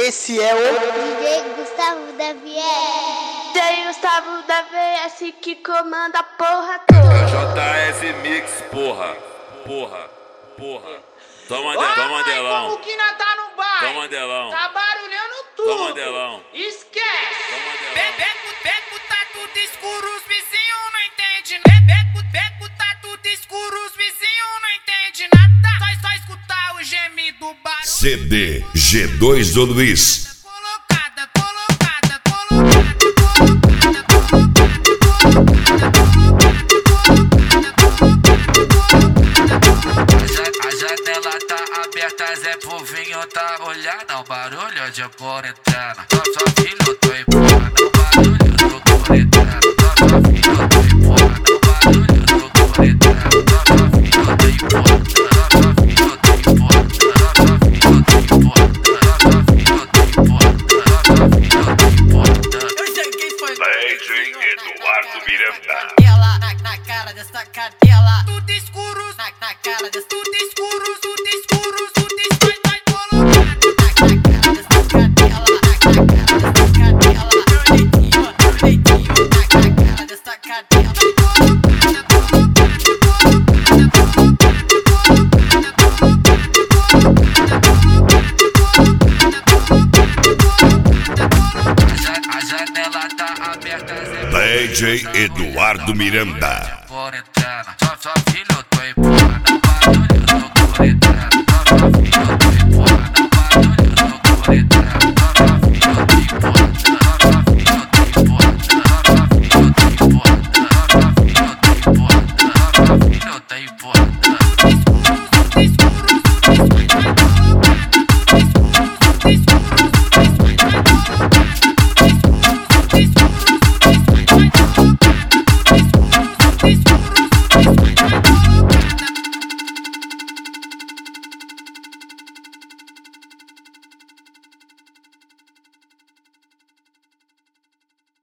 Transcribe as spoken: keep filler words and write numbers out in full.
Esse é o D J Gustavo da V S. D J Gustavo da V S que comanda a porra toda. J F Mix, porra, porra, porra. Toma, de, toma delão. Como que nós tá no bar? Toma delão. Tá barulhando tudo. Toma delão. Esquece. Toma delão. Beco, beco, tá tudo escuro, os vizinhos não entendem. Beco, beco, tá tudo escuro, os vizinhos não entendem nada. Só, só escutar o gemido do barulho. C D G dois do Luiz. Colocada, colocada, colocada, colocada, colocada. A janela tá aberta, Zé Povinho tá olhando o barulho de cor entrando. Só filho, tô empurrando o barulho do cor entrando. Só filho, tô empurrando o barulho do cor entrando. Só filho, tô empurrando. Só filho, tô empurrando. Só filho, tô empurrando. Só filho, tô empurrando. Só filho, tô empurrando. Eu sei quem foi. D J Eduardo Miranda. Ela na, na cara dessa cadela. Tudo escuro, na, na cara dessa. Tudo escuro, tudo escuro, tudo escuro. Vai colocando na, na cara dessa cadela. Na, na cara dessa cadela. Meu leitinho, meu leitinho. Na, na cara dessa cadela. A janela tá aberta. D J Eduardo Miranda.